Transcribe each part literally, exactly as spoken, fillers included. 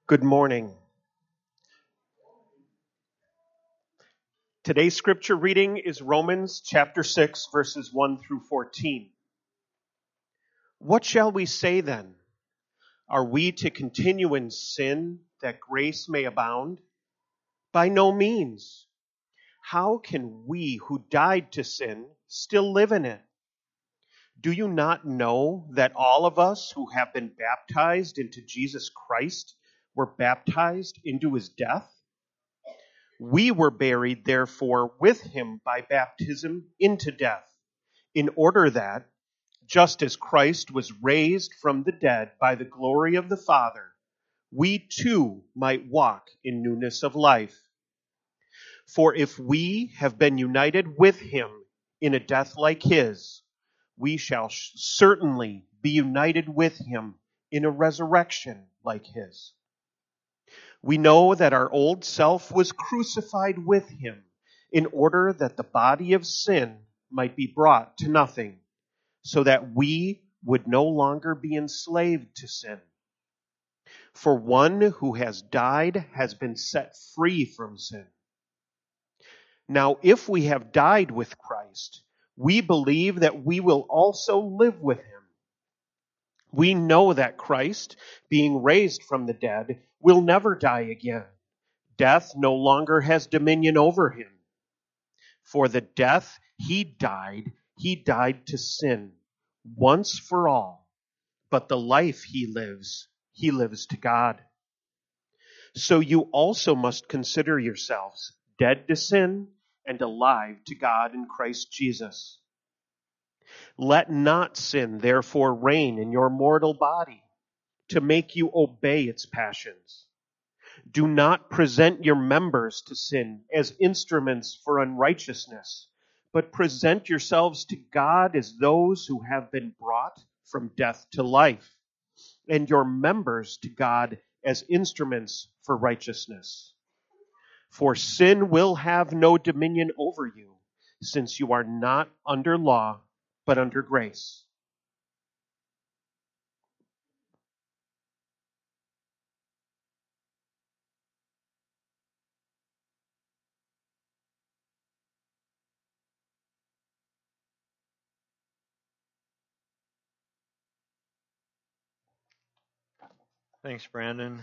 Good morning. Today's scripture reading is Romans chapter six, verses one through fourteen. What shall we say then? Are we to continue in sin that grace may abound? By no means. How can we who died to sin still live in it? Do you not know that all of us who have been baptized into Jesus Christ were baptized into his death? We were buried, therefore, with him by baptism into death, in order that, just as Christ was raised from the dead by the glory of the Father, we too might walk in newness of life. For if we have been united with him in a death like his, we shall certainly be united with him in a resurrection like his. We know that our old self was crucified with him in order that the body of sin might be brought to nothing, so that we would no longer be enslaved to sin. For one who has died has been set free from sin. Now, if we have died with Christ, we believe that we will also live with him. We know that Christ, being raised from the dead, will never die again. Death no longer has dominion over him. For the death he died, he died to sin once for all. But the life he lives, he lives to God. So you also must consider yourselves dead to sin and alive to God in Christ Jesus. Let not sin therefore reign in your mortal body to make you obey its passions. Do not present your members to sin as instruments for unrighteousness, but present yourselves to God as those who have been brought from death to life, and your members to God as instruments for righteousness. For sin will have no dominion over you, since you are not under law, but under grace. Thanks, Brandon.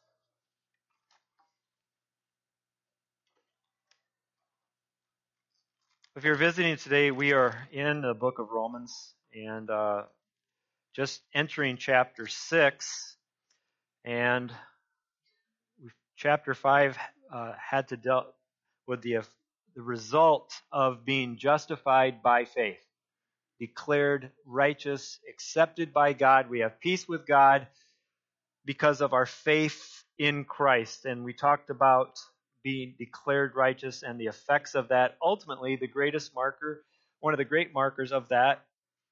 If you're visiting today, we are in the book of Romans and uh, just entering chapter six. And chapter five uh, had to deal with the, the result of being justified by faith, declared righteous, accepted by God. We have peace with God because of our faith in Christ. And we talked about being declared righteous and the effects of that. Ultimately, the greatest marker, one of the great markers of that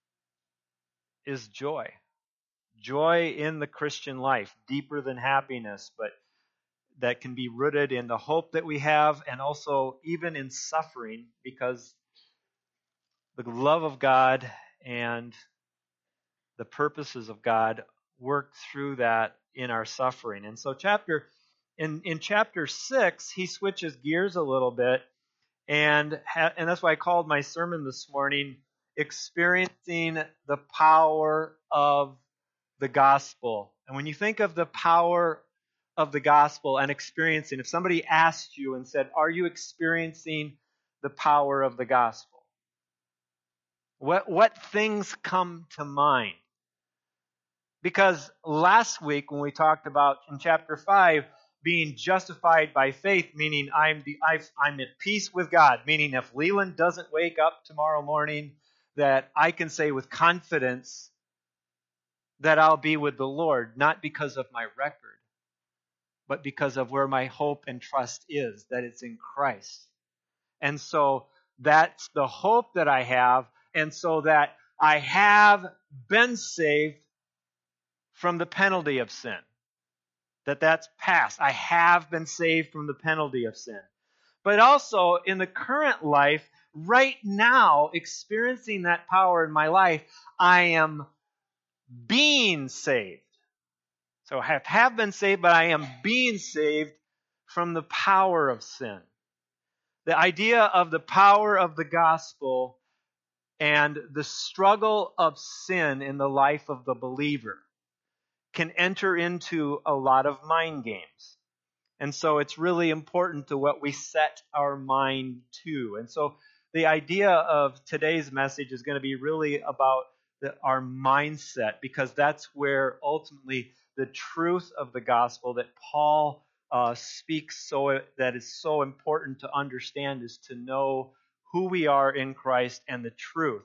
is joy. Joy in the Christian life, deeper than happiness, but that can be rooted in the hope that we have and also even in suffering, because the love of God and the purposes of God work through that in our suffering. And so chapter in in chapter six, he switches gears a little bit, and ha, and that's why I called my sermon this morning experiencing the power of the gospel. And when you think of the power of the gospel and experiencing, if somebody asked you and said, "Are you experiencing the power of the gospel?" What what things come to mind? Because last week when we talked about in chapter five being justified by faith, meaning I'm the, I've, I'm at peace with God, meaning if Leland doesn't wake up tomorrow morning, that I can say with confidence that I'll be with the Lord, not because of my record, but because of where my hope and trust is, that it's in Christ. And so that's the hope that I have, and so that I have been saved from the penalty of sin. That that's past. I have been saved from the penalty of sin. But also in the current life, right now, experiencing that power in my life, I am being saved. So I have, have been saved, but I am being saved from the power of sin. The idea of the power of the gospel and the struggle of sin in the life of the believer can enter into a lot of mind games. And so it's really important to what we set our mind to. And so the idea of today's message is going to be really about the, our mindset, because that's where ultimately the truth of the gospel that Paul uh, speaks so that is so important to understand is to know who we are in Christ and the truth.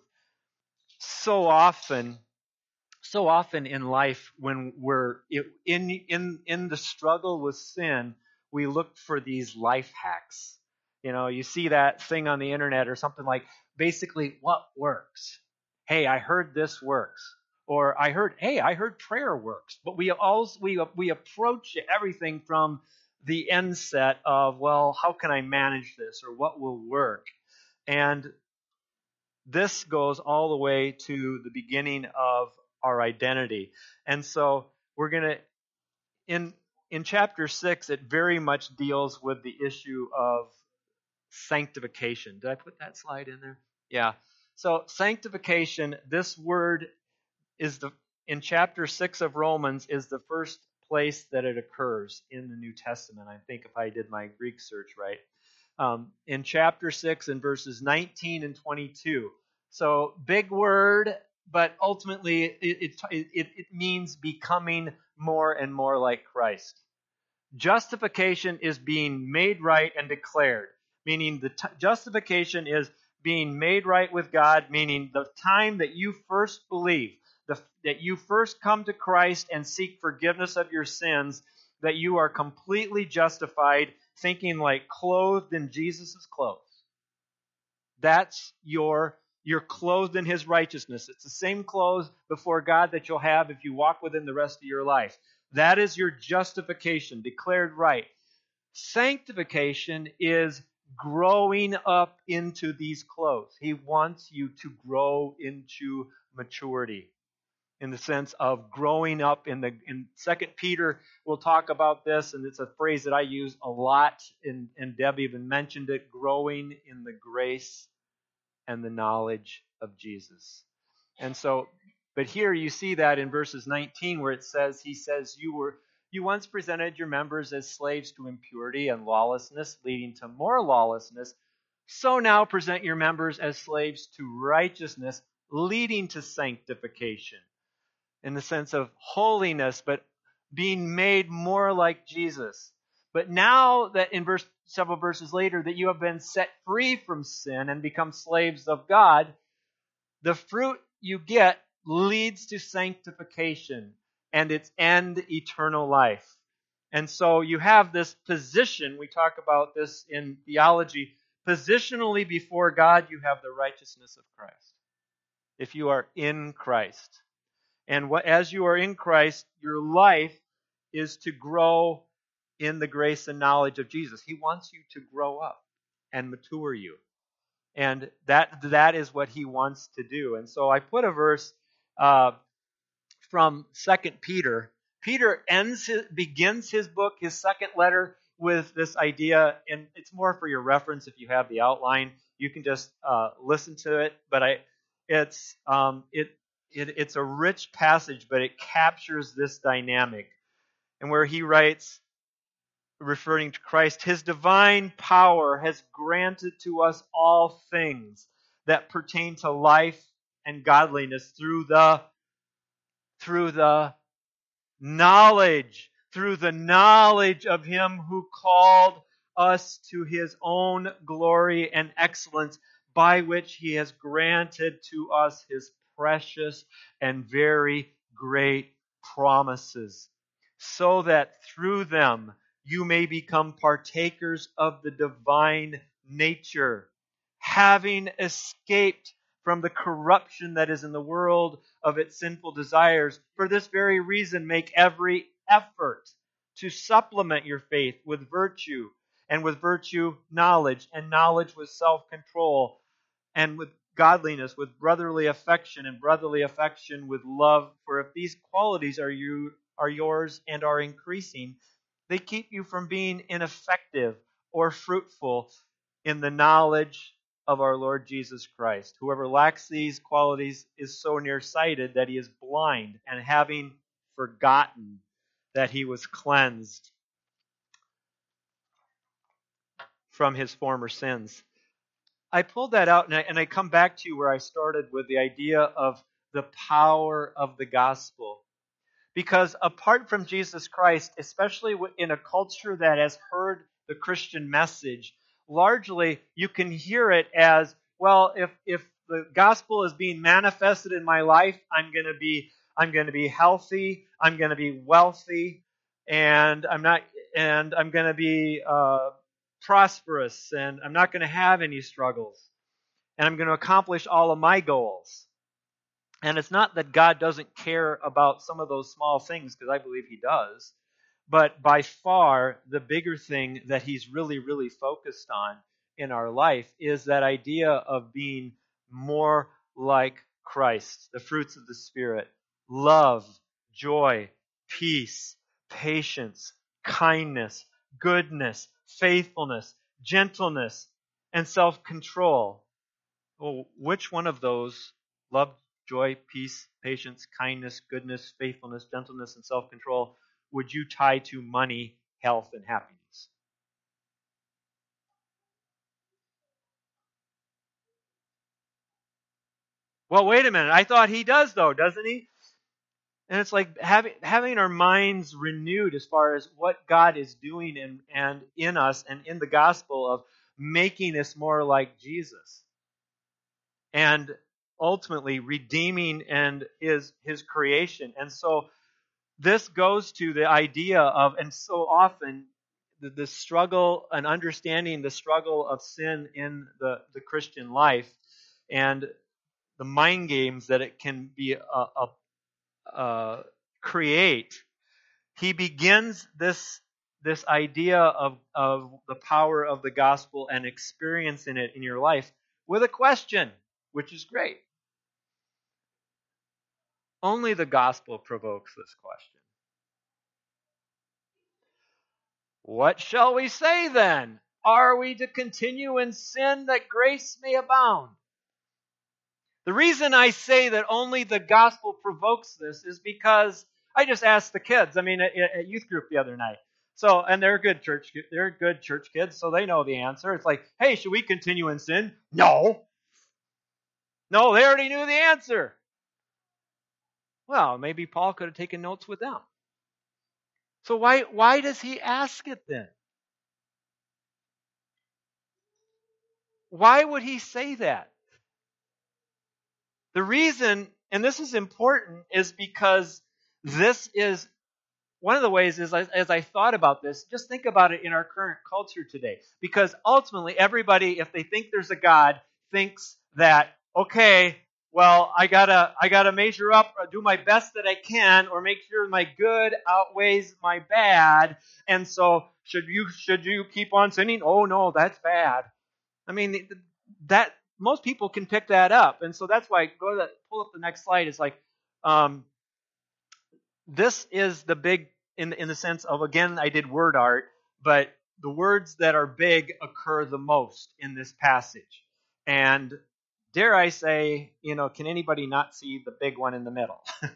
So often, so often in life, when we're in in in the struggle with sin, we look for these life hacks. You know, you see that thing on the internet or something like, basically, what works? Hey, I heard this works. Or I heard, hey, I heard prayer works. But we also we we approach everything from the end set of, well, how can I manage this, or what will work? And this goes all the way to the beginning of our identity. And so we're going to, in in chapter six, it very much deals with the issue of sanctification. Did I put that slide in there? Yeah. So sanctification, this word is the, in chapter six of Romans, is the first place that it occurs in the New Testament. I think if I did my Greek search right. Um, in chapter six and verses nineteen and twenty-two. So big word, but ultimately it, it, it, it means becoming more and more like Christ. Justification is being made right and declared, meaning the t- justification is being made right with God, meaning the time that you first believe, the, that you first come to Christ and seek forgiveness of your sins, that you are completely justified, thinking like clothed in Jesus' clothes. That's your, you're clothed in His righteousness. It's the same clothes before God that you'll have if you walk with Him the rest of your life. That is your justification, declared right. Sanctification is growing up into these clothes. He wants you to grow into maturity, in the sense of growing up in the in Second Peter. We'll talk about this, and it's a phrase that I use a lot, and, and Debbie even mentioned it, growing in the grace and the knowledge of Jesus. And so, but here you see that in verses nineteen, where it says, he says, you were you once presented your members as slaves to impurity and lawlessness, leading to more lawlessness. So now present your members as slaves to righteousness, leading to sanctification, in the sense of holiness, but being made more like Jesus. But now that in verse several verses later that you have been set free from sin and become slaves of God, the fruit you get leads to sanctification and its end eternal life. And so you have this position, we talk about this in theology, positionally before God you have the righteousness of Christ, if you are in Christ. And what, as you are in Christ, your life is to grow in the grace and knowledge of Jesus. He wants you to grow up and mature you. And that that is what He wants to do. And so I put a verse uh, from Second Peter. Peter ends his, begins his book, his second letter, with this idea, and it's more for your reference if you have the outline. You can just uh, listen to it. But I, it's um, it. It, it's a rich passage, but it captures this dynamic. And where he writes, referring to Christ, His divine power has granted to us all things that pertain to life and godliness through the, through the knowledge, through the knowledge of Him who called us to His own glory and excellence, by which He has granted to us His precious and very great promises, so that through them you may become partakers of the divine nature, having escaped from the corruption that is in the world of its sinful desires. For this very reason, make every effort to supplement your faith with virtue, and with virtue knowledge, and knowledge with self-control, and with godliness, with brotherly affection, and brotherly affection with love. For if these qualities are you are yours and are increasing, they keep you from being ineffective or fruitful in the knowledge of our Lord Jesus Christ. Whoever lacks these qualities is so nearsighted that he is blind, and having forgotten that he was cleansed from his former sins. I pulled that out, and I, and I come back to where I started with the idea of the power of the gospel. Because apart from Jesus Christ, especially in a culture that has heard the Christian message, largely you can hear it as, well, if if the gospel is being manifested in my life, I'm going to be I'm going to be healthy, I'm going to be wealthy, and I'm not and I'm going to be uh, prosperous, and I'm not going to have any struggles, and I'm going to accomplish all of my goals. And it's not that God doesn't care about some of those small things, because I believe he does. But by far, the bigger thing that he's really, really focused on in our life is that idea of being more like Christ, the fruits of the Spirit: love, joy, peace, patience, kindness, goodness, faithfulness, gentleness, and self-control. Well, which one of those, love, joy, peace, patience, kindness, goodness, faithfulness, gentleness, and self-control, would you tie to money, health, and happiness? Well, wait a minute. I thought he does, though, doesn't he? And it's like having having our minds renewed as far as what God is doing in, and in us and in the gospel of making us more like Jesus. And ultimately redeeming and his his creation. And so this goes to the idea of, and so often, the, the struggle and understanding the struggle of sin in the, the Christian life, and the mind games that it can be a, a, a create. He begins this this idea of, of the power of the gospel and experiencing it in your life with a question, which is great. Only the gospel provokes this question. What shall we say then? Are we to continue in sin that grace may abound? The reason I say that only the gospel provokes this is because I just asked the kids, I mean, at, at youth group the other night. So, and they're good church, they're good church kids, so they know the answer. It's like, hey, should we continue in sin? No. No, they already knew the answer. Well, maybe Paul could have taken notes with them. So why why does he ask it then? Why would he say that? The reason, and this is important, is because this is one of the ways is, as I thought about this, just think about it in our current culture today. Because ultimately, everybody, if they think there's a God, thinks that, okay, well, I gotta, I gotta measure up, or do my best that I can, or make sure my good outweighs my bad. And so, should you, should you keep on sinning? Oh no, that's bad. I mean, that most people can pick that up, and so that's why go to the, pull up the next slide. It's like, um, this is the big in in the sense of, again, I did word art, but the words that are big occur the most in this passage. And dare I say, you know, can anybody not see the big one in the middle?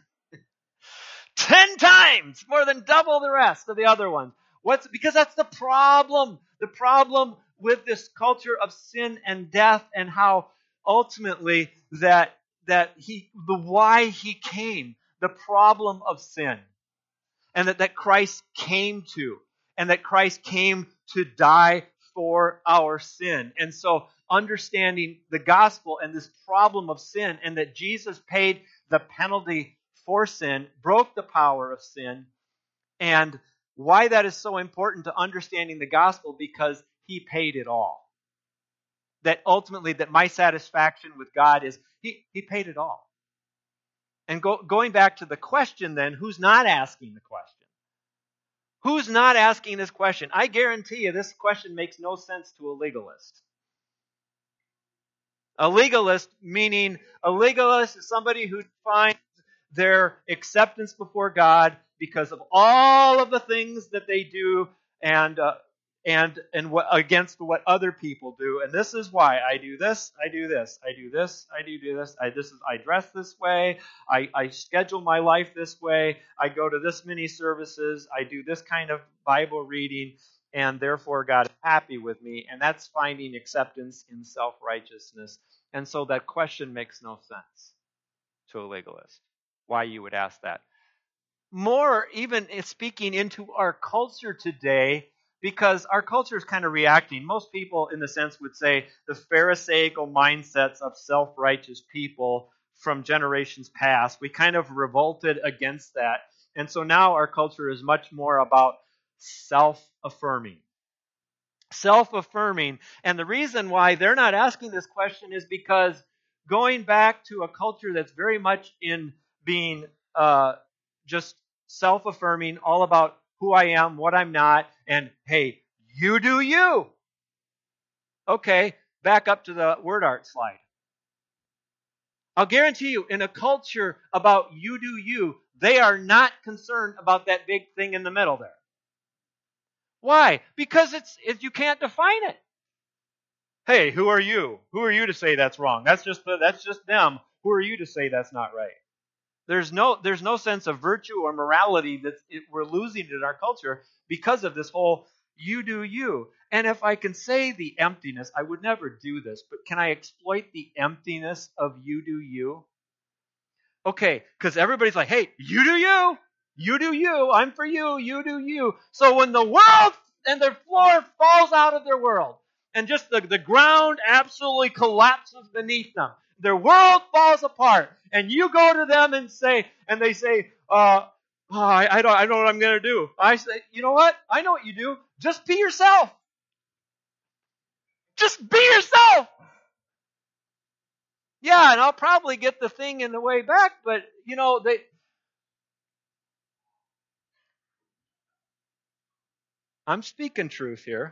Ten times more than double the rest of the other ones. What's because that's the problem. The problem with this culture of sin and death, and how ultimately that that he the why he came, the problem of sin, and that, that Christ came to, and that Christ came to die for our sin. And so understanding the gospel and this problem of sin, and that Jesus paid the penalty for sin, broke the power of sin, and why that is so important to understanding the gospel, because he paid it all. That ultimately, that my satisfaction with God is he, he paid it all. And go, going back to the question then, who's not asking the question? Who's not asking this question? I guarantee you this question makes no sense to a legalist. A legalist, meaning a legalist is somebody who finds their acceptance before God because of all of the things that they do and uh, and and what against what other people do. And this is why I do this, I do this, I do this, I do do this. I this is I dress this way. I, I schedule my life this way. I go to this many services. I do this kind of Bible reading, and therefore God is happy with me. And that's finding acceptance in self-righteousness. And so that question makes no sense to a legalist. Why you would ask that? More even speaking into our culture today, because our culture is kind of reacting. Most people, in the sense, would say the Pharisaical mindsets of self-righteous people from generations past. We kind of revolted against that. And so now our culture is much more about self-affirming. Self-affirming. And the reason why they're not asking this question is because going back to a culture that's very much in being uh, just self-affirming, all about who I am, what I'm not, and hey, you do you. Okay, back up to the word art slide. I'll guarantee you, in a culture about you do you, they are not concerned about that big thing in the middle there. Why? Because it's it, you can't define it. Hey, who are you? Who are you to say that's wrong? That's just the, that's just them. Who are you to say that's not right? There's no there's no sense of virtue or morality that it, we're losing in our culture because of this whole you do you. And if I can say the emptiness, I would never do this, but can I exploit the emptiness of you do you? Okay, because everybody's like, hey, you do you. You do you. I'm for you. You do you. So when the world and their floor falls out of their world, and just the, the ground absolutely collapses beneath them, their world falls apart, and you go to them and say, and they say, uh, oh, I, I don't, I don't know what I'm going to do. I say, you know what? I know what you do. Just be yourself. Just be yourself. Yeah, and I'll probably get the thing in the way back, but you know they. I'm speaking truth here.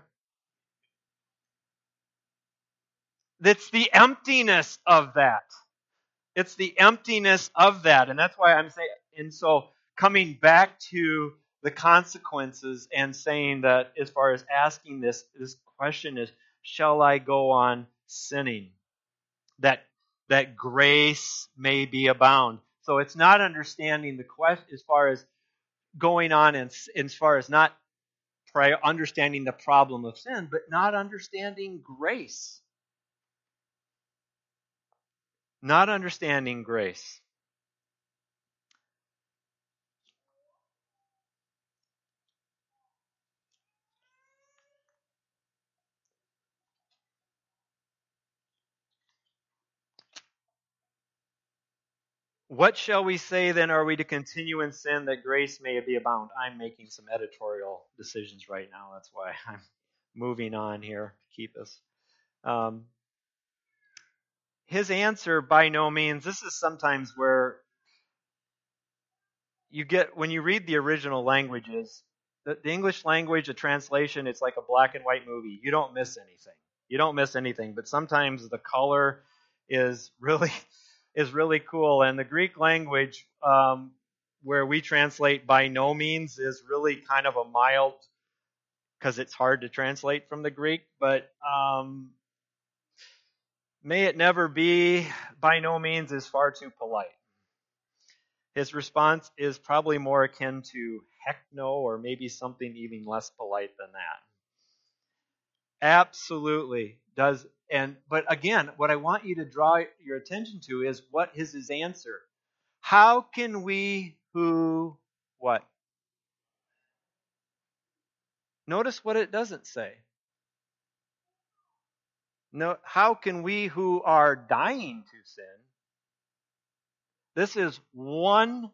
It's the emptiness of that. It's the emptiness of that. And that's why I'm saying, and so coming back to the consequences and saying that as far as asking this, this question is, shall I go on sinning? That, that grace may be abound. So it's not understanding the question as far as going on and as far as not understanding the problem of sin, but not understanding grace. Not understanding grace. What shall we say then? Are we to continue in sin that grace may be abound? I'm making some editorial decisions right now. That's why I'm moving on here to keep us. Um, his answer, by no means, this is sometimes where you get, when you read the original languages, the, the English language, the translation, it's like a black and white movie. You don't miss anything. You don't miss anything. But sometimes the color is really... is really cool. And the Greek language, um, where we translate by no means, is really kind of a mild, because it's hard to translate from the Greek, but um, may it never be, by no means is far too polite. His response is probably more akin to heck no, or maybe something even less polite than that. Absolutely does. And but again, what I want you to draw your attention to is what is his answer. How can we who what? Notice what it doesn't say. No, how can we who are dying to sin? This is one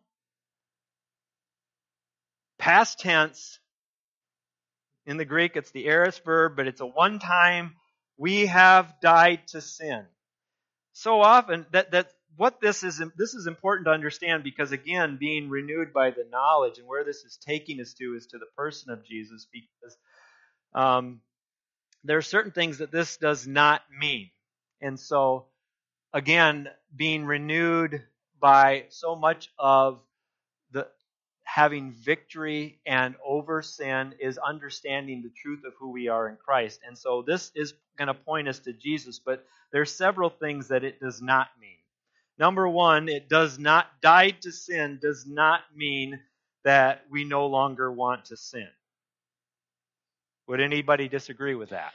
past tense. In the Greek, it's the aorist verb, but it's a one time. We have died to sin. So often that that what this is this is important to understand, because again, being renewed by the knowledge, and where this is taking us to is to the person of Jesus, because um, there are certain things that this does not mean. And so again, being renewed by so much of the having victory and over sin is understanding the truth of who we are in Christ. And so this is going to point us to Jesus, but there's several things that it does not mean. Number one, it does not, died to sin does not mean that we no longer want to sin. Would anybody disagree with that?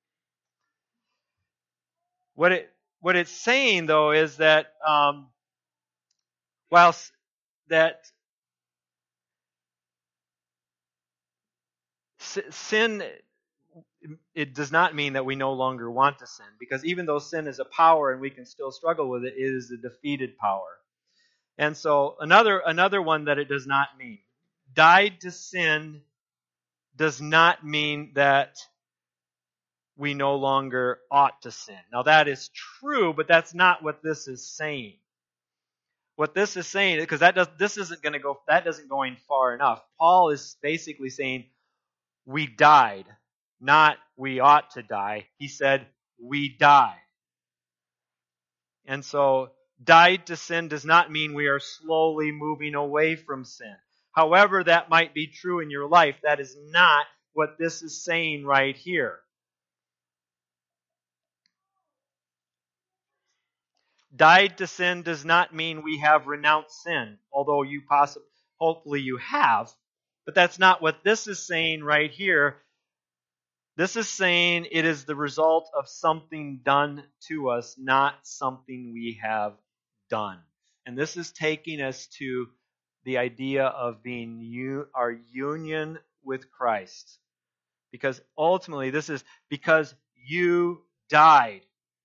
What it what it's saying, though, is that um, whilst that sin, it does not mean that we no longer want to sin, because even though sin is a power and we can still struggle with it, it is a defeated power. And so another another one that it does not mean, died to sin does not mean that we no longer ought to sin. Now that is true, but that's not what this is saying. What this is saying, because that does this isn't going to go that doesn't going far enough. Paul is basically saying we died, not we ought to die. He said we died. And so died to sin does not mean we are slowly moving away from sin. However, that might be true in your life. That is not what this is saying right here. Died to sin does not mean we have renounced sin, although you possibly, hopefully you have. But that's not what this is saying right here. This is saying it is the result of something done to us, not something we have done. And this is taking us to the idea of being u- our union with Christ. Because ultimately this is because you died.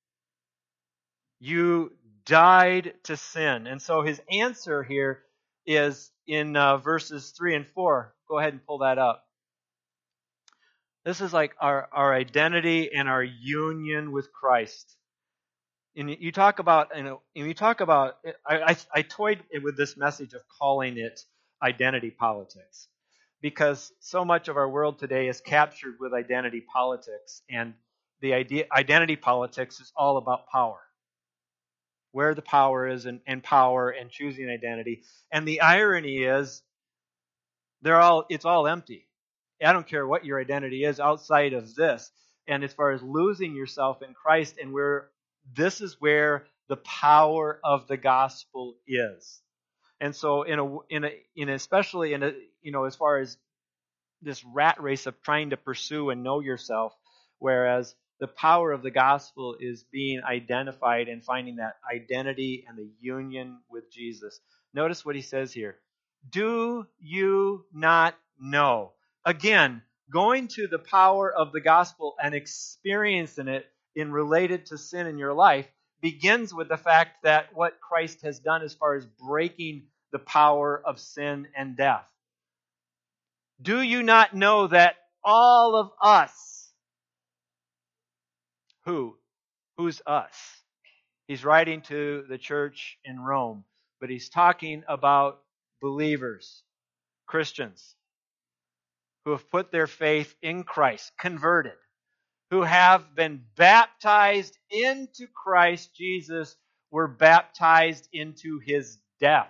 You died to sin. And so his answer here is in uh, verses three and four. Go ahead and pull that up. This is like our, our identity and our union with Christ. And you talk about, you know, and you talk about, I, I, I toyed with this message of calling it identity politics, because so much of our world today is captured with identity politics, and the idea, identity politics is all about power, where the power is, and, and power and choosing identity. And the irony is, they're all, it's all empty. I don't care what your identity is outside of this. And as far as losing yourself in Christ, and where this is where the power of the gospel is. And so in a in a in especially in a you know as far as this rat race of trying to pursue and know yourself, whereas the power of the gospel is being identified and finding that identity and the union with Jesus. Notice what he says here. Do you not know? Again, going to the power of the gospel and experiencing it in related to sin in your life begins with the fact that what Christ has done as far as breaking the power of sin and death. Do you not know that all of us, who? Who's us? He's writing to the church in Rome, but he's talking about believers, Christians, who have put their faith in Christ, converted, who have been baptized into Christ Jesus, were baptized into his death.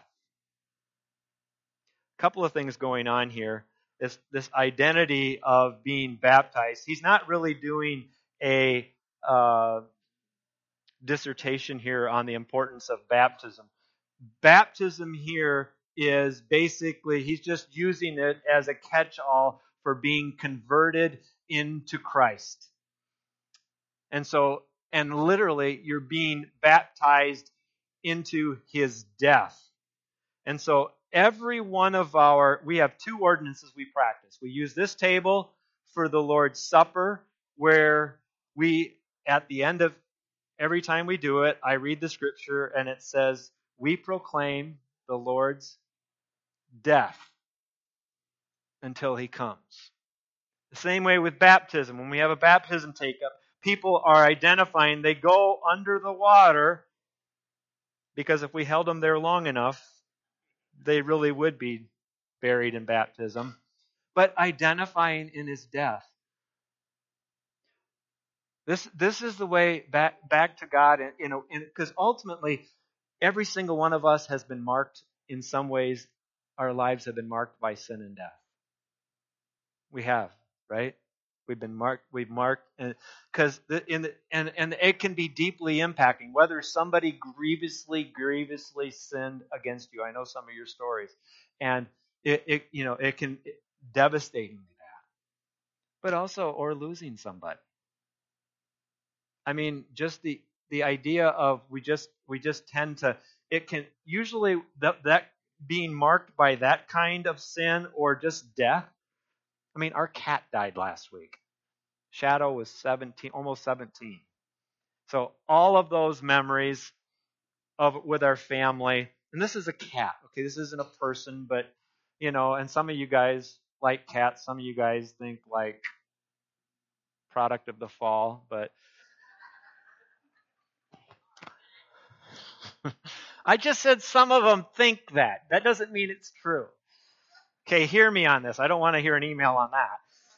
A couple of things going on here. This, this identity of being baptized. He's not really doing a uh, dissertation here on the importance of baptism. Baptism here is basically, he's just using it as a catch-all for being converted into Christ. And so, and literally, you're being baptized into his death. And so, every one of our, we have two ordinances we practice. We use this table for the Lord's Supper, where we, at the end of every time we do it, I read the scripture and it says, we proclaim the Lord's death until he comes. The same way with baptism. When we have a baptism take-up, people are identifying, they go under the water, because if we held them there long enough, they really would be buried in baptism, but identifying in his death. This this is the way back back to God, and you know, because ultimately, every single one of us has been marked in some ways our lives have been marked by sin and death. We have, right? We've been marked. We've marked, because in the, and and it can be deeply impacting whether somebody grievously, grievously sinned against you. I know some of your stories, and it, it you know it can it, devastating that, but also or losing somebody. I mean, just the the idea of we just we just tend to it can usually that that being marked by that kind of sin or just death. I mean, our cat died last week. Shadow was seventeen, almost seventeen. So all of those memories of with our family, and this is a cat. Okay, this isn't a person, but you know, and some of you guys like cats. Some of you guys think like product of the fall, but I just said some of them think that. That doesn't mean it's true. Okay, hear me on this. I don't want to hear an email on that.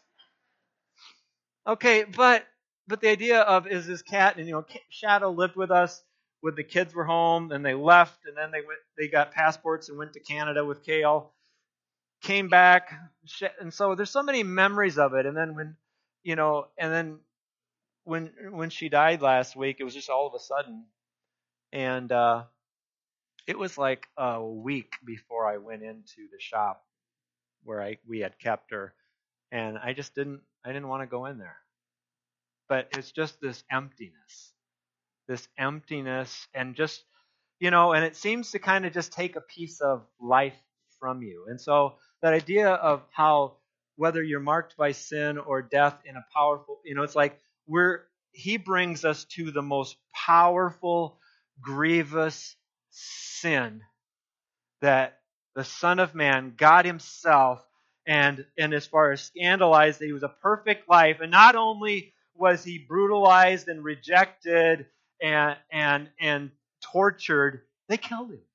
Okay, but but the idea of is this cat, and you know, Shadow lived with us when the kids were home, and they left, and then they went, they got passports and went to Canada with Kale, came back, and so there's so many memories of it. And then when, you know, and then when when she died last week, it was just all of a sudden, and uh, it was like a week before I went into the shop where I we had kept her, and I just didn't I didn't want to go in there. But it's just this emptiness, this emptiness, and just, you know, and it seems to kind of just take a piece of life from you. And so that idea of how whether you're marked by sin or death in a powerful, you know, it's like we're he brings us to the most powerful, grievous sin that the Son of Man, God Himself, and and as far as scandalized that He was a perfect life, and not only was He brutalized and rejected and and and tortured, they killed Him.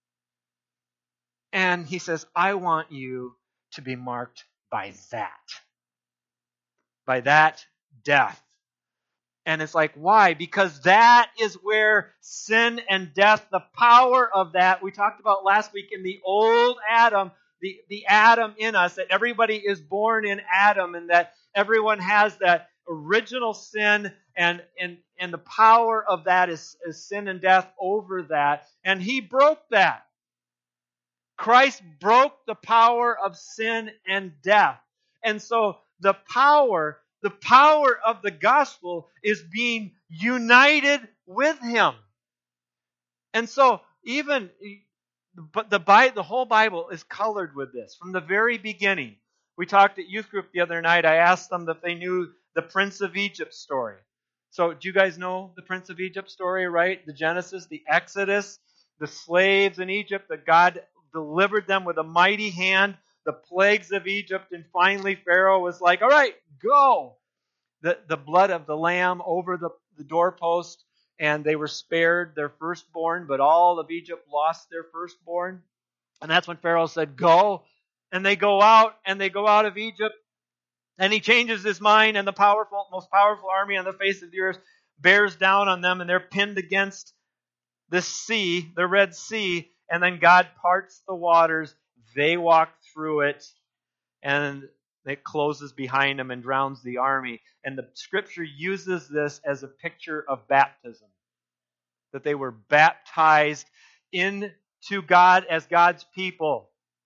And He says, I want you to be marked by that. By that death. And it's like, why? Because that is where sin and death, the power of that, we talked about last week in the old Adam, the, the Adam in us, that everybody is born in Adam, and that everyone has that original sin, and, and, and the power of that is, is sin and death over that. And He broke that. Christ broke the power of sin and death. And so the power, the power of the gospel is being united with Him. And so even, but the Bible, the whole Bible is colored with this from the very beginning. We talked at youth group the other night. I asked them if they knew the Prince of Egypt story. So do you guys know the Prince of Egypt story, right? The Genesis, the Exodus, the slaves in Egypt, that God delivered them with a mighty hand, the plagues of Egypt, and finally Pharaoh was like, all right, go. The, the blood of the lamb over the, the doorpost, and they were spared their firstborn, but all of Egypt lost their firstborn. And that's when Pharaoh said, go. And they go out, and they go out of Egypt, and he changes his mind, and the powerful, most powerful army on the face of the earth bears down on them, and they're pinned against this sea, the Red Sea, and then God parts the waters. They walk through it, and it closes behind them and drowns the army. And the Scripture uses this as a picture of baptism, that they were baptized into God as God's people.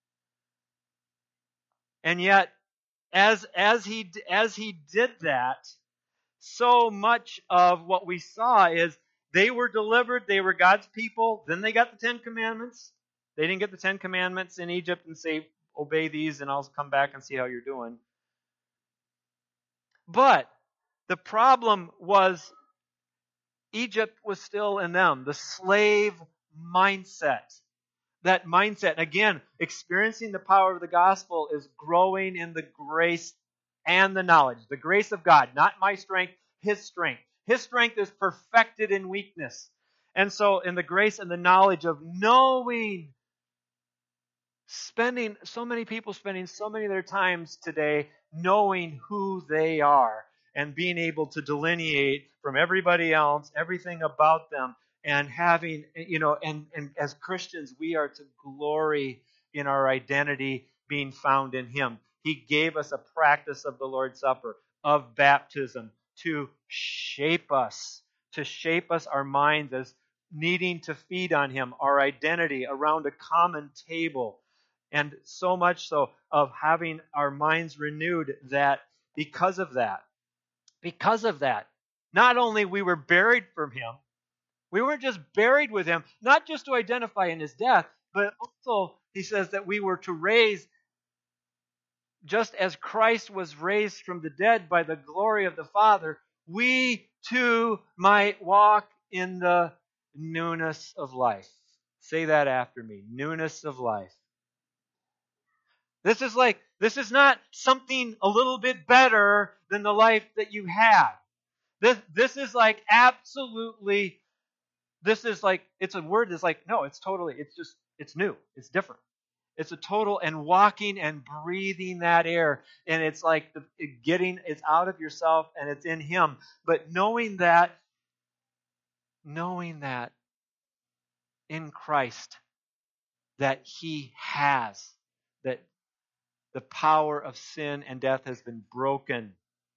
And yet, as as he as he did that, so much of what we saw is they were delivered, they were God's people, then they got the Ten Commandments. They didn't get the Ten Commandments in Egypt and say, obey these and I'll come back and see how you're doing. But the problem was Egypt was still in them, the slave mindset. That mindset, again, experiencing the power of the gospel is growing in the grace and the knowledge. The grace of God, not my strength, His strength. His strength is perfected in weakness. And so in the grace and the knowledge of knowing, spending, so many people spending so many of their times today knowing who they are and being able to delineate from everybody else, everything about them, and having, you know, and, and as Christians, we are to glory in our identity being found in Him. He gave us a practice of the Lord's Supper, of baptism, to shape us, to shape us, our minds, as needing to feed on Him, our identity around a common table. And so much so of having our minds renewed that because of that, because of that, not only we were buried from Him, we weren't just buried with Him, not just to identify in His death, but also He says that we were to raise, just as Christ was raised from the dead by the glory of the Father, we too might walk in the newness of life. Say that after me, newness of life. This is like, this is not something a little bit better than the life that you had. This, this is like absolutely, this is like, it's a word that's like, no, it's totally, it's just, it's new. It's different. It's a total, and walking and breathing that air. And it's like the, it getting, it's out of yourself and it's in Him. But knowing that, knowing that in Christ, that He has, that the power of sin and death has been broken.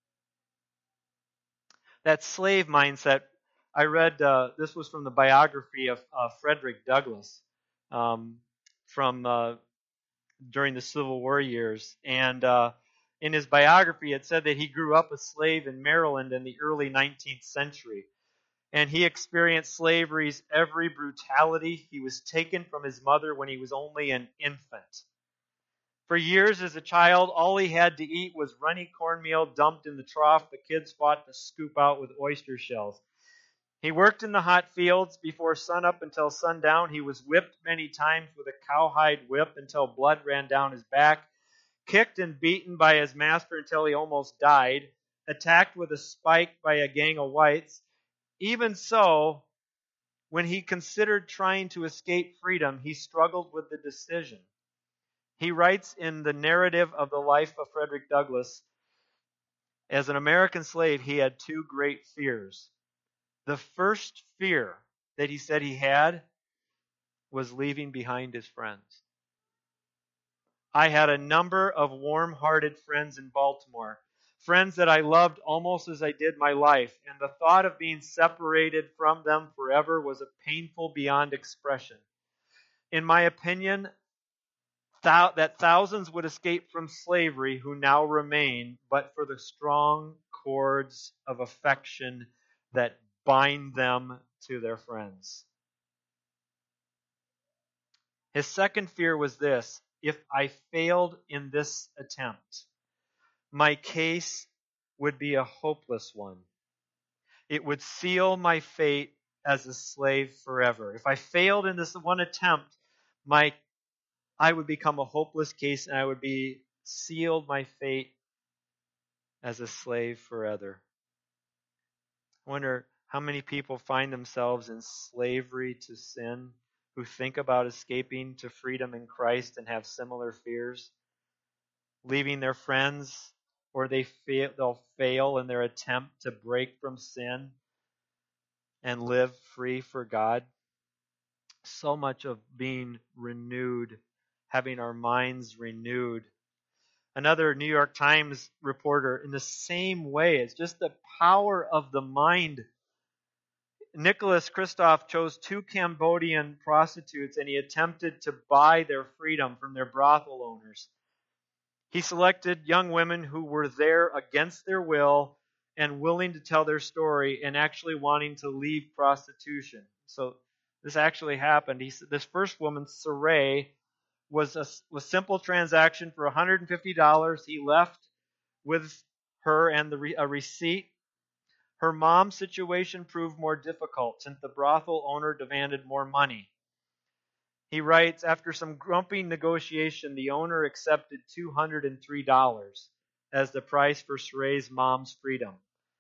That slave mindset, I read, uh, this was from the biography of uh, Frederick Douglass um, from uh, during the Civil War years. And uh, in his biography, it said that he grew up a slave in Maryland in the early nineteenth century. And he experienced slavery's every brutality. He was taken from his mother when he was only an infant. For years as a child, all he had to eat was runny cornmeal dumped in the trough the kids fought to scoop out with oyster shells. He worked in the hot fields before sunup until sundown. He was whipped many times with a cowhide whip until blood ran down his back, kicked and beaten by his master until he almost died, attacked with a spike by a gang of whites. Even so, when he considered trying to escape freedom, he struggled with the decision. He writes in the narrative of the life of Frederick Douglass, as an American slave, he had two great fears. The first fear that he said he had was leaving behind his friends. I had a number of warm-hearted friends in Baltimore, friends that I loved almost as I did my life, and the thought of being separated from them forever was painful beyond expression. In my opinion, Thou, that thousands would escape from slavery who now remain, but for the strong cords of affection that bind them to their friends. His second fear was this: if I failed in this attempt, my case would be a hopeless one. It would seal my fate as a slave forever. If I failed in this one attempt, my I would become a hopeless case, and I would be sealed my fate as a slave forever. I wonder how many people find themselves in slavery to sin, who think about escaping to freedom in Christ and have similar fears, leaving their friends, or they fail, they'll fail in their attempt to break from sin and live free for God. So much of being renewed, having our minds renewed. Another New York Times reporter, in the same way, it's just the power of the mind. Nicholas Kristof chose two Cambodian prostitutes, and he attempted to buy their freedom from their brothel owners. He selected young women who were there against their will and willing to tell their story and actually wanting to leave prostitution. So this actually happened. He said this first woman, Saray, was a was simple transaction for one hundred fifty dollars. He left with her and the a receipt. Her mom's situation proved more difficult since the brothel owner demanded more money. He writes, after some grumpy negotiation, the owner accepted two hundred three dollars as the price for Saray's mom's freedom.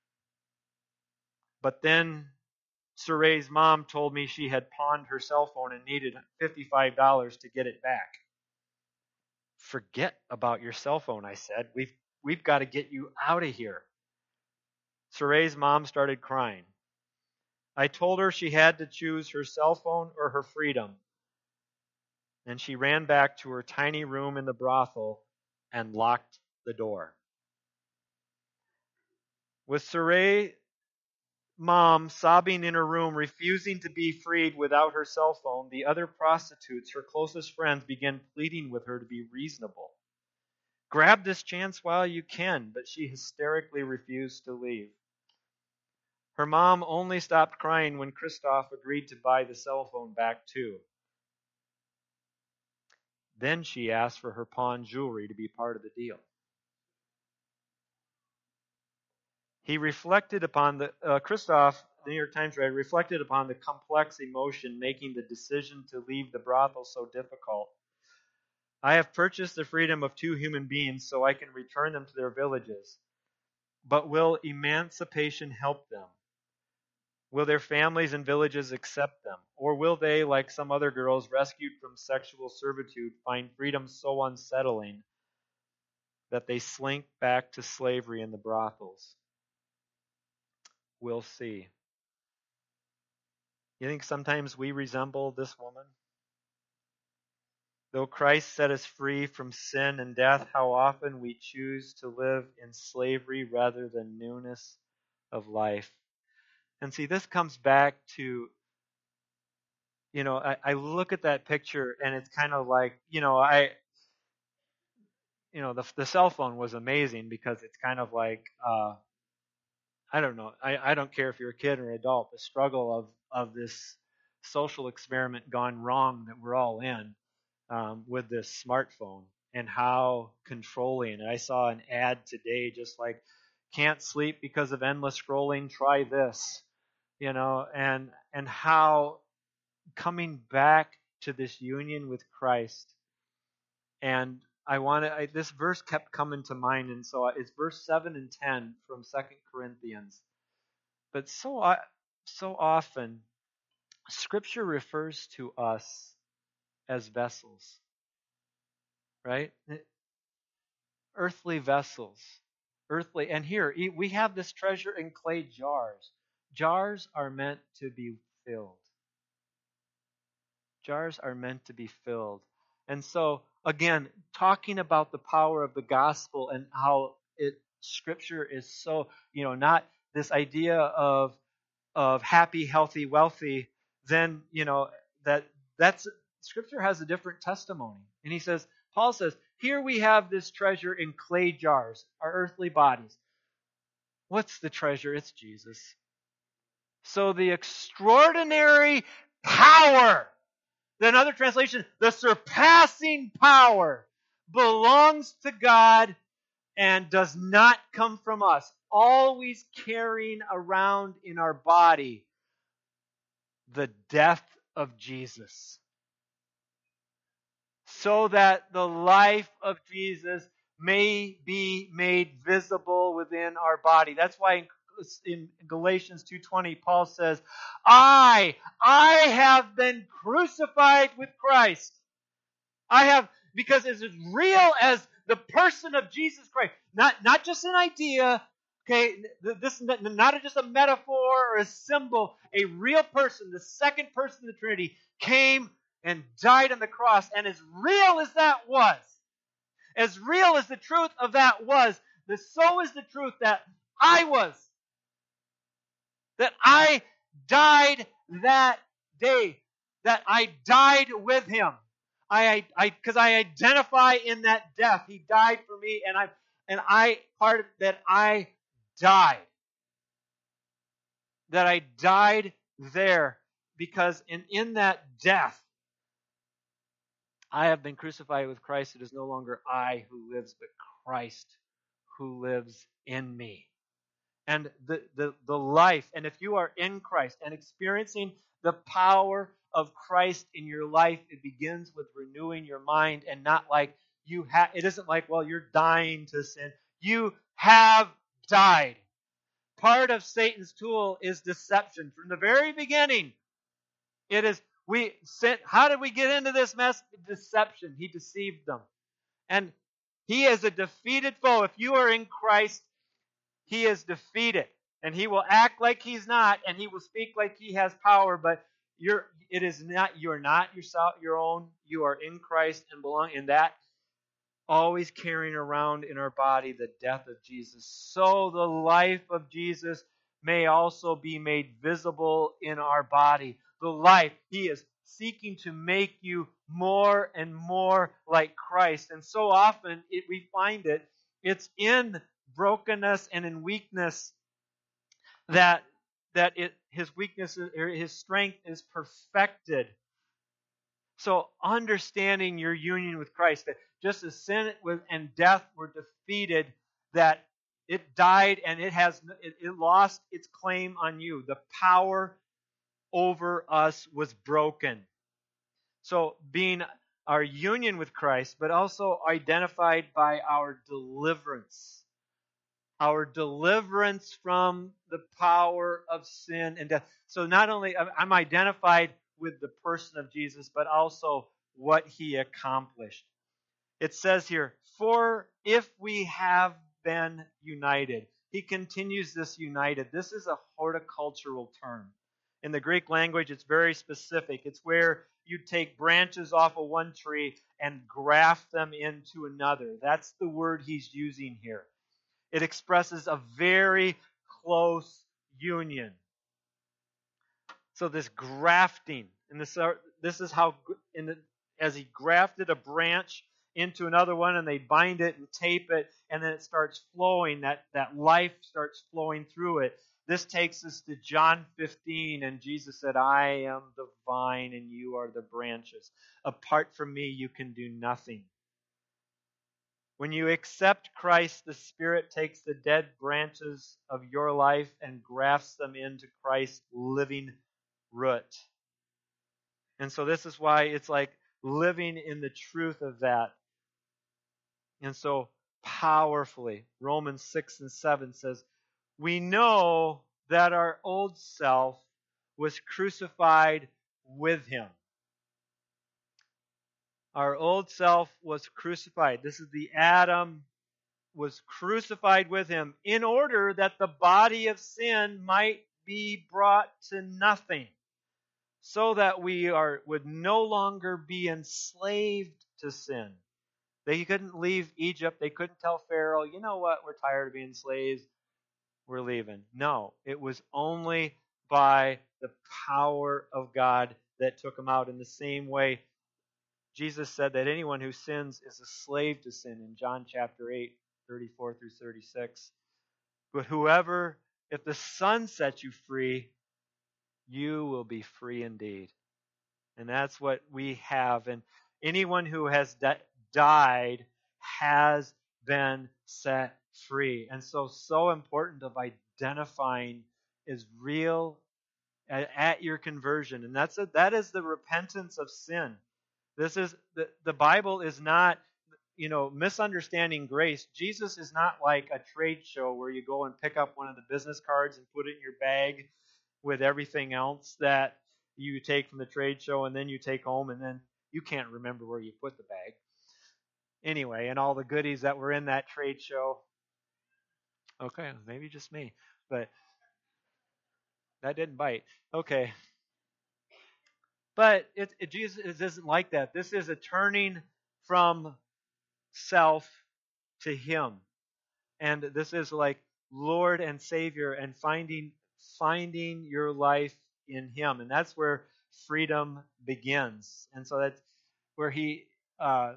But then Saray's mom told me she had pawned her cell phone and needed fifty-five dollars to get it back. Forget about your cell phone, I said. We've, we've got to get you out of here. Saray's mom started crying. I told her she had to choose her cell phone or her freedom. and she ran back to her tiny room in the brothel and locked the door. With Sarai mom sobbing in her room, refusing to be freed without her cell phone, the other prostitutes, her closest friends, began pleading with her to be reasonable. Grab this chance while you can, but she hysterically refused to leave. Her mom only stopped crying when Christoph agreed to buy the cell phone back too. Then she asked for her pawn jewelry to be part of the deal. He reflected upon the, uh, Christoph, the New York Times read, reflected upon the complex emotion making the decision to leave the brothel so difficult. I have purchased the freedom of two human beings so I can return them to their villages. But will emancipation help them? Will their families and villages accept them? Or will they, like some other girls rescued from sexual servitude, find freedom so unsettling that they slink back to slavery in the brothels? We'll see. You think sometimes we resemble this woman? Though Christ set us free from sin and death, how often we choose to live in slavery rather than newness of life. And see, this comes back to, you know, I, I look at that picture and it's kind of like, you know, I, you know, the the cell phone was amazing because it's kind of like, uh, I don't know, I, I don't care if you're a kid or an adult, the struggle of, of this social experiment gone wrong that we're all in um, with this smartphone and how controlling. And I saw an ad today just like, can't sleep because of endless scrolling, try this, you know, and and how coming back to this union with Christ. And I want to, this verse kept coming to mind, and so it's verse seven and ten from Second Corinthians. But so, so often, Scripture refers to us as vessels, right? Earthly vessels. Earthly. And here, we have this treasure in clay jars. Jars are meant to be filled. Jars are meant to be filled. And so, again, talking about the power of the gospel and how it Scripture is so, you know, not this idea of of happy, healthy, wealthy, then, you know, that that's Scripture has a different testimony. And he says, Paul says, here we have this treasure in clay jars, our earthly bodies. What's the treasure? It's Jesus. So the extraordinary power, another translation, the surpassing power, belongs to God and does not come from us, always carrying around in our body the death of Jesus, so that the life of Jesus may be made visible within our body. That's why in Galatians two twenty, Paul says, I, I have been crucified with Christ. I have, because it's as real as the person of Jesus Christ. Not, not just an idea, okay, this is not just a metaphor or a symbol. A real person, the second person of the Trinity, came and died on the cross. And as real as that was, as real as the truth of that was, so is the truth that I was. That I died that day. That I died with him. I, I, because I identify in that death. He died for me, and I, and I, part of that I died. That I died there, because in, in that death, I have been crucified with Christ. It is no longer I who lives, but Christ who lives in me. And the, the, the life, and if you are in Christ and experiencing the power of Christ in your life, it begins with renewing your mind, and not like you have, it isn't like, well, you're dying to sin. You have died. Part of Satan's tool is deception. From the very beginning, it is, we sent, how did we get into this mess? Deception. He deceived them. And he is a defeated foe. If you are in Christ, he is defeated. And he will act like he's not, and he will speak like he has power, but You're it is not you're not yourself your own. You are in Christ and belong in that, always carrying around in our body the death of Jesus, so the life of Jesus may also be made visible in our body. The life, He is seeking to make you more and more like Christ. And so often it, we find it, it's in brokenness and in weakness that that it, His weakness or His strength is perfected. So understanding your union with Christ, that just as sin and death were defeated, that it died and it has it, it lost its claim on you. The power over us was broken. So being our union with Christ, but also identified by our deliverance. Our deliverance from the power of sin and death. So not only I'm identified with the person of Jesus, but also what He accomplished. It says here, for if we have been united. He continues this united. This is a horticultural term. In the Greek language, it's very specific. It's where you take branches off of one tree and graft them into another. That's the word he's using here. It expresses a very close union. So this grafting, and this this is how, in the, as he grafted a branch into another one, and they bind it and tape it, and then it starts flowing. That that life starts flowing through it. This takes us to John fifteen, and Jesus said, "I am the vine, and you are the branches. Apart from me, you can do nothing." When you accept Christ, the Spirit takes the dead branches of your life and grafts them into Christ's living root. And so this is why it's like living in the truth of that. And so powerfully, Romans six and seven says, we know that our old self was crucified with Him. Our old self was crucified. This is the Adam was crucified with Him in order that the body of sin might be brought to nothing, so that we are would no longer be enslaved to sin. They couldn't leave Egypt. They couldn't tell Pharaoh, you know what, we're tired of being slaves. We're leaving. No, it was only by the power of God that took them out. In the same way, Jesus said that anyone who sins is a slave to sin in John chapter eight, thirty-four through thirty-six. But whoever, if the Son sets you free, you will be free indeed. And that's what we have. And anyone who has di- died has been set free. And so, so important of identifying is real at, at your conversion. And that's a, that is the repentance of sin. This is the, the Bible is not, you know, misunderstanding grace. Jesus is not like a trade show where you go and pick up one of the business cards and put it in your bag with everything else that you take from the trade show and then you take home and then you can't remember where you put the bag. Anyway, and all the goodies that were in that trade show. Okay, maybe just me, but that didn't bite. Okay. But it, it, Jesus it isn't like that. This is a turning from self to Him. And this is like Lord and Savior and finding finding your life in Him. And that's where freedom begins. And so that's where He uh,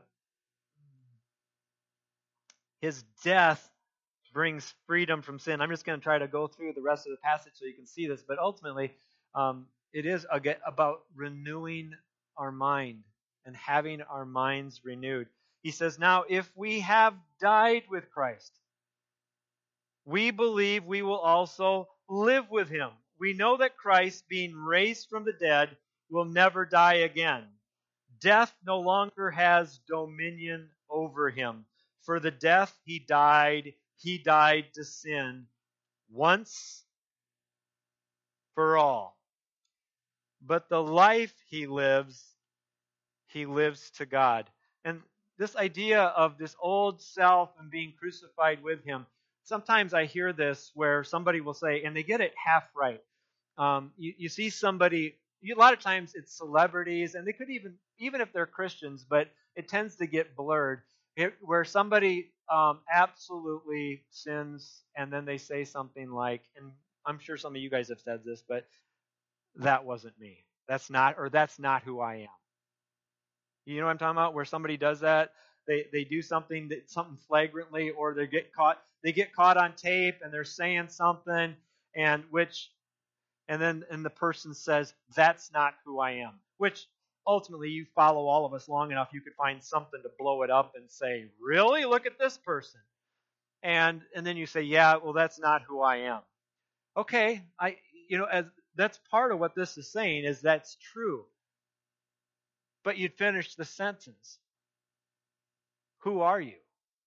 His death brings freedom from sin. I'm just going to try to go through the rest of the passage so you can see this. But ultimately, um, it is about renewing our mind and having our minds renewed. He says, now, if we have died with Christ, we believe we will also live with Him. We know that Christ, being raised from the dead, will never die again. Death no longer has dominion over Him. For the death He died, He died to sin once for all. But the life He lives, He lives to God. And this idea of this old self and being crucified with Him, sometimes I hear this where somebody will say, and they get it half right. Um, you, you see somebody a lot of times it's celebrities, and they could even, even if they're Christians, but it tends to get blurred, it, where somebody um, absolutely sins, and then they say something like, and I'm sure some of you guys have said this, but that wasn't me. That's not, or that's not who I am. You know what I'm talking about? Where somebody does that, they they do something that something flagrantly, or they get caught they get caught on tape and they're saying something, and which and then and the person says, that's not who I am. Which ultimately, you follow all of us long enough, you could find something to blow it up and say, really? Look at this person. And and then you say, yeah, well, that's not who I am. Okay, I you know, as that's part of what this is saying, is that's true. But you'd finish the sentence. Who are you?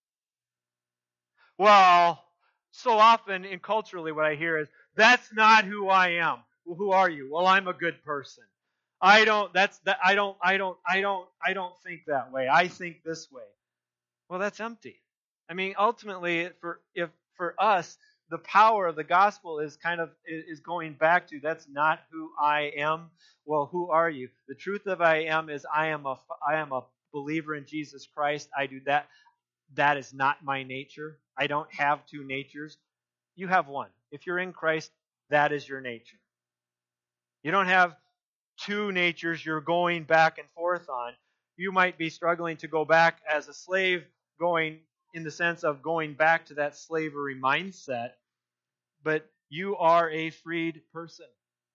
Well, so often in culturally what I hear is, that's not who I am. Well, who are you? Well, I'm a good person. I don't that's that I don't I don't I don't I don't think that way. I think this way. Well, that's empty. I mean, ultimately for if for us, the power of the gospel is kind of is going back to, that's not who I am. Well, who are you? The truth of I am is I am a I am a believer in Jesus Christ. I do that. That is not my nature. I don't have two natures. You have one. If you're in Christ, that is your nature. You don't have two natures you're going back and forth on. You might be struggling to go back as a slave, going in the sense of going back to that slavery mindset, but you are a freed person.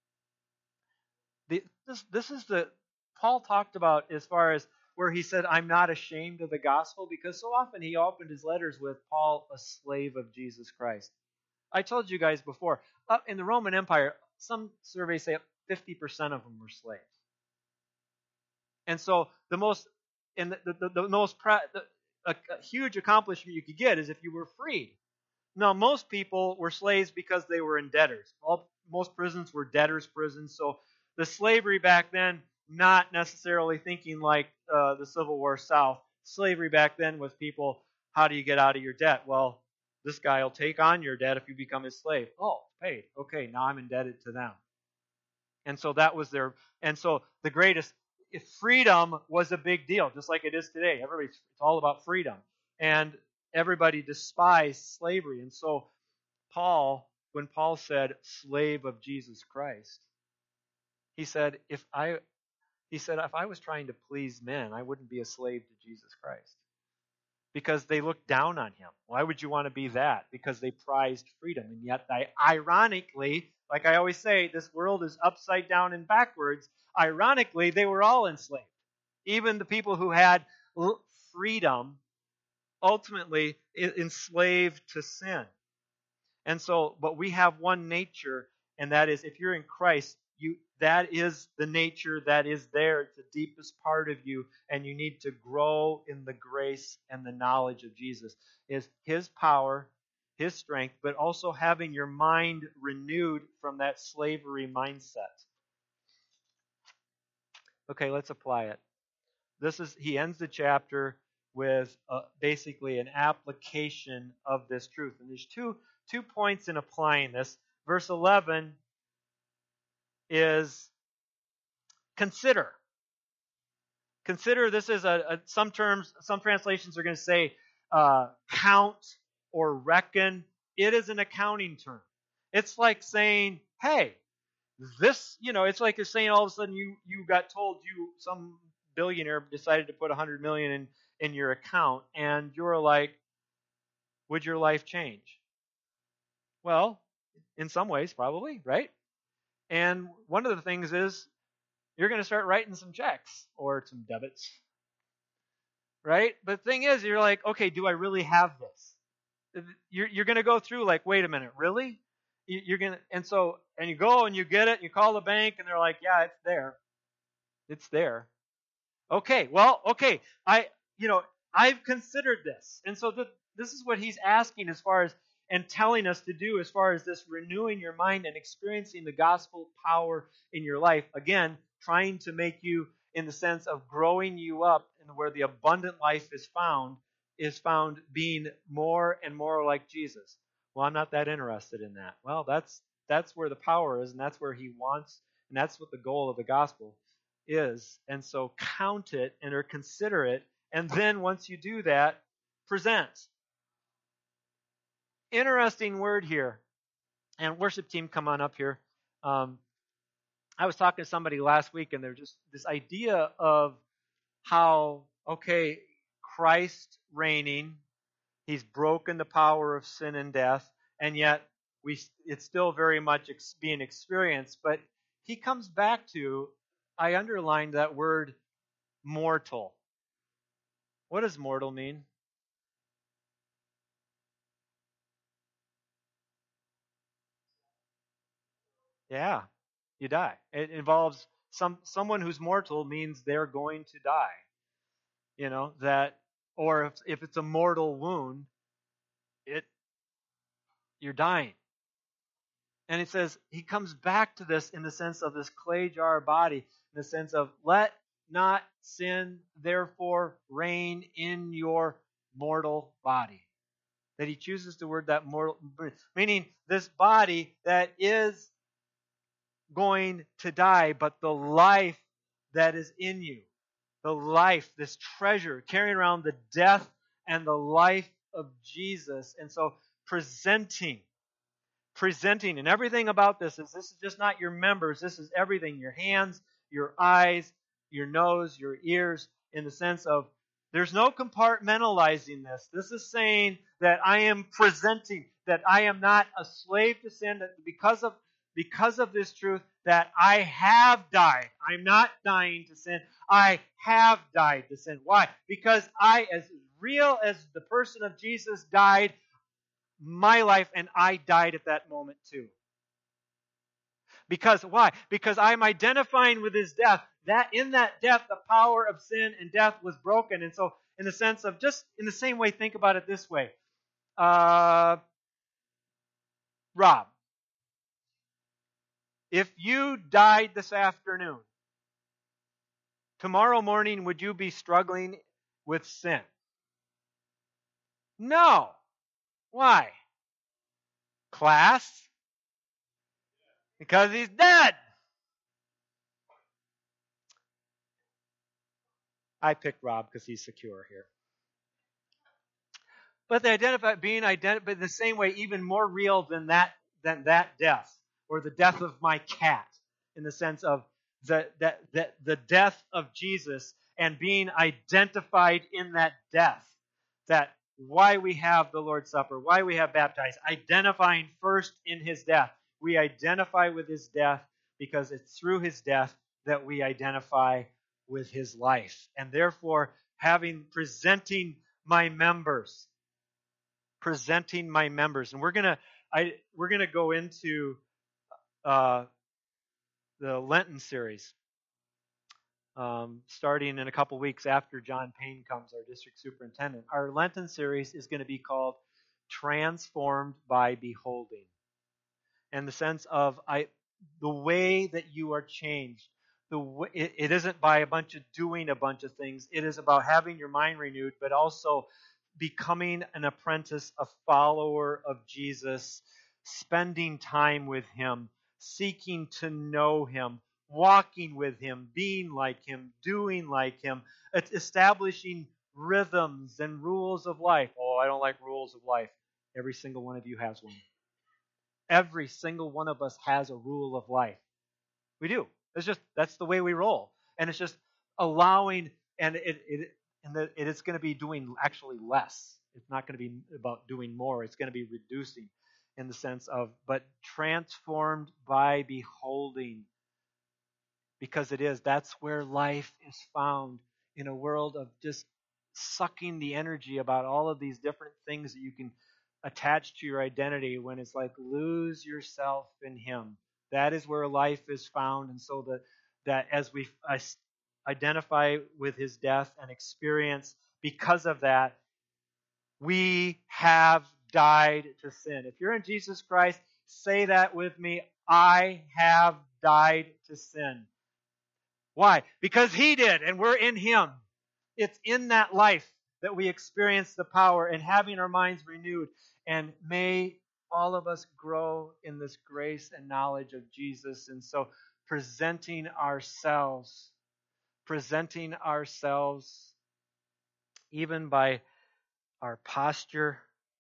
The, this, this is the, Paul talked about as far as where he said, I'm not ashamed of the gospel, because so often he opened his letters with Paul, a slave of Jesus Christ. I told you guys before, up in the Roman Empire, some surveys say fifty percent of them were slaves. And so the most, and the, the, the most, the, a, a huge accomplishment you could get is if you were freed. Now, most people were slaves because they were in debtors. All, most prisons were debtors' prisons. So the slavery back then, not necessarily thinking like uh, the Civil War South. Slavery back then was people, how do you get out of your debt? Well, this guy will take on your debt if you become his slave. Oh, paid. Okay, now I'm indebted to them. And so that was their, and so the greatest, if freedom was a big deal, just like it is today. Everybody's, it's all about freedom. And everybody despised slavery. And so Paul, when Paul said, slave of Jesus Christ, he said, if I, he said, if I was trying to please men, I wouldn't be a slave to Jesus Christ. Because they looked down on him. Why would you want to be that? Because they prized freedom. And yet, I, ironically, like I always say, this world is upside down and backwards. Ironically, they were all enslaved. Even the people who had freedom, ultimately enslaved to sin. And so, but we have one nature, and that is, if you're in Christ, you that is the nature that is there. It's the deepest part of you, and you need to grow in the grace and the knowledge of Jesus. Is His power, His strength, but also having your mind renewed from that slavery mindset. Okay, let's apply it. This is he ends the chapter with uh, basically an application of this truth, and there's two two points in applying this. Verse eleven is consider. Consider, this is a, a some terms, some translations are going to say uh, count or reckon. It is an accounting term. It's like saying, hey, this, you know, it's like you're saying all of a sudden you, you got told you, some billionaire decided to put one hundred million dollars in, in your account, and you're like, would your life change? Well, in some ways, probably, right? And one of the things is, you're going to start writing some checks or some debits, right? But the thing is, you're like, okay, do I really have this? You're, you're going to go through like, wait a minute, really? You're going to, and so, and you go and you get it, and you call the bank, and they're like, yeah, it's there. It's there. Okay, well, okay, I, you know, I've considered this. And so the, this is what he's asking as far as, and telling us to do as far as this renewing your mind and experiencing the gospel power in your life. Again, trying to make you, in the sense of growing you up, and where the abundant life is found, is found being more and more like Jesus. Well, I'm not that interested in that. Well, that's that's where the power is, and that's where he wants, and that's what the goal of the gospel is. And so count it and or consider it, and then once you do that, present. Interesting word here. And worship team, come on up here. Um, I was talking to somebody last week, and there's just this idea of how, okay, Christ reigning, he's broken the power of sin and death, and yet we it's still very much ex- being experienced. But he comes back to, I underlined that word, mortal. What does mortal mean? Yeah, you die. It involves some someone who's mortal means they're going to die. You know, that, or if, if it's a mortal wound, it you're dying. And it says he comes back to this in the sense of this clay jar body, in the sense of let not sin therefore reign in your mortal body. That he chooses the word that mortal, meaning this body that is going to die, but the life that is in you, the life, this treasure, carrying around the death and the life of Jesus. And so presenting, presenting, and everything about this is this is just not your members, this is everything, your hands, your eyes, your nose, your ears, in the sense of there's no compartmentalizing this. This is saying that I am presenting, that I am not a slave to sin, that because of because of this truth that I have died. I'm not dying to sin. I have died to sin. Why? Because I, as real as the person of Jesus died, my life, and I died at that moment too. Because why? Because I'm identifying with his death. That in that death, the power of sin and death was broken. And so, in the sense of just in the same way, think about it this way. Uh, Rob, if you died this afternoon, tomorrow morning, would you be struggling with sin? No. Why? Class? Because he's dead. I picked Rob because he's secure here. But they identify being identified in the same way, even more real than that than that death, or the death of my cat, in the sense of the that the, the death of Jesus and being identified in that death. That why we have the Lord's Supper, why we have baptized, identifying first in his death. We identify with his death because it's through his death that we identify with his life. And therefore, having presenting my members, presenting my members. And we're gonna I we're gonna go into uh, the Lenten series. Um, starting in a couple weeks after John Payne comes, our district superintendent. Our Lenten series is going to be called Transformed by Beholding. And the sense of I, the way that you are changed. The way, it, it isn't by a bunch of doing a bunch of things. It is about having your mind renewed, but also becoming an apprentice, a follower of Jesus, spending time with him, seeking to know him, walking with him, being like him, doing like him, establishing rhythms and rules of life. Oh, I don't like rules of life. Every single one of you has one. Every single one of us has a rule of life. We do. It's just, that's the way we roll. And it's just allowing, and it, it and the, it is going to be doing actually less. It's not going to be about doing more. It's going to be reducing in the sense of, but transformed by beholding. Because it is. That's where life is found, in a world of just sucking the energy about all of these different things that you can attach to your identity, when it's like lose yourself in him. That is where life is found. And so that, that as we identify with his death and experience, because of that, we have died to sin. If you're in Jesus Christ, say that with me. I have died to sin. Why? Because he did, and we're in him. It's in that life that we experience the power and having our minds renewed. And may all of us grow in this grace and knowledge of Jesus. And so presenting ourselves, presenting ourselves, even by our posture.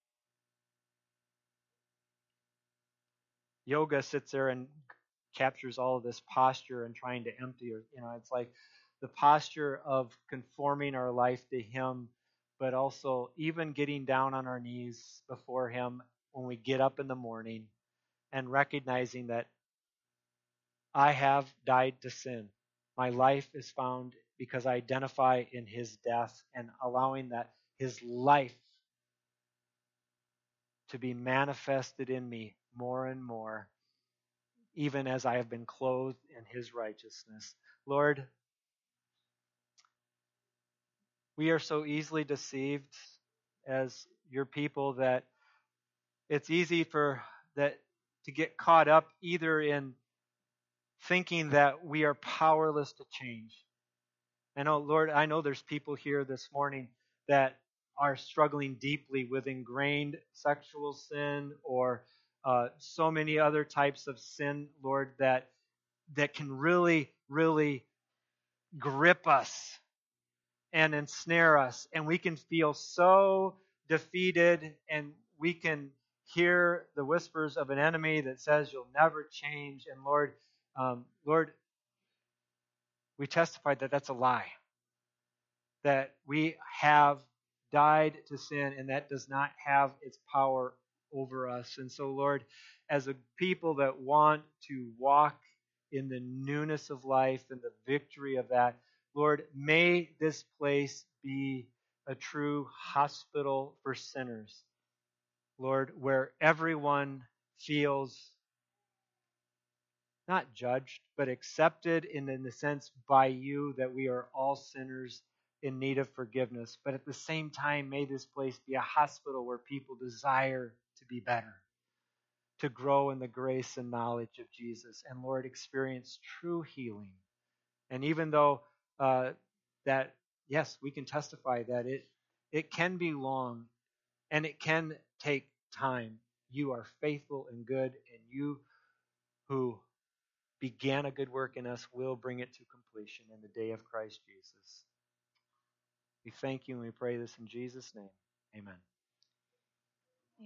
Yoga sits there and captures all of this posture and trying to empty, or you know, it's like the posture of conforming our life to Him, but also even getting down on our knees before Him when we get up in the morning and recognizing that I have died to sin. My life is found because I identify in His death, and allowing that His life to be manifested in me more and more, even as I have been clothed in His righteousness. Lord, we are so easily deceived as your people that it's easy for that to get caught up either in thinking that we are powerless to change. I know, Lord, I know there's people here this morning that are struggling deeply with ingrained sexual sin or uh, so many other types of sin, Lord, that that can really, really grip us and ensnare us. And we can feel so defeated, and we can hear the whispers of an enemy that says you'll never change. And Lord, um, Lord, we testify that that's a lie, that we have died to sin, and that does not have its power over us. And so, Lord, as a people that want to walk in the newness of life and the victory of that, Lord, may this place be a true hospital for sinners, Lord, where everyone feels not judged, but accepted in, in the sense by you that we are all sinners in need of forgiveness. But at the same time, may this place be a hospital where people desire to be better, to grow in the grace and knowledge of Jesus, and Lord, experience true healing. And even though uh, that, yes, we can testify that it it can be long and it can take time, you are faithful and good, and you who began a good work in us will bring it to completion in the day of Christ Jesus. We thank you and we pray this in Jesus' name. Amen.